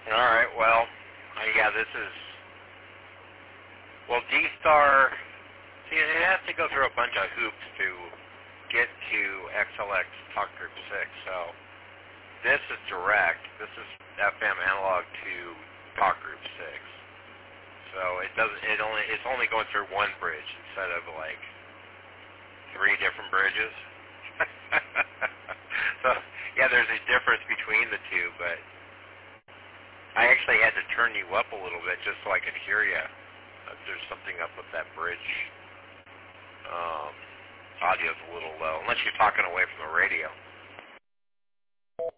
All right. Well, yeah, this is. Well, D-Star. See, it has to go through a bunch of hoops to get to XLX Talk Group 6. So this is direct. This is FM analog to Talk Group 6. So it doesn't. It's only going through one bridge instead of like 3 different bridges. So yeah, there's a difference between the two, but I actually had to turn you up a little bit just so I could hear you. There's something up with that bridge. Audio's a little low, unless you're talking away from the radio.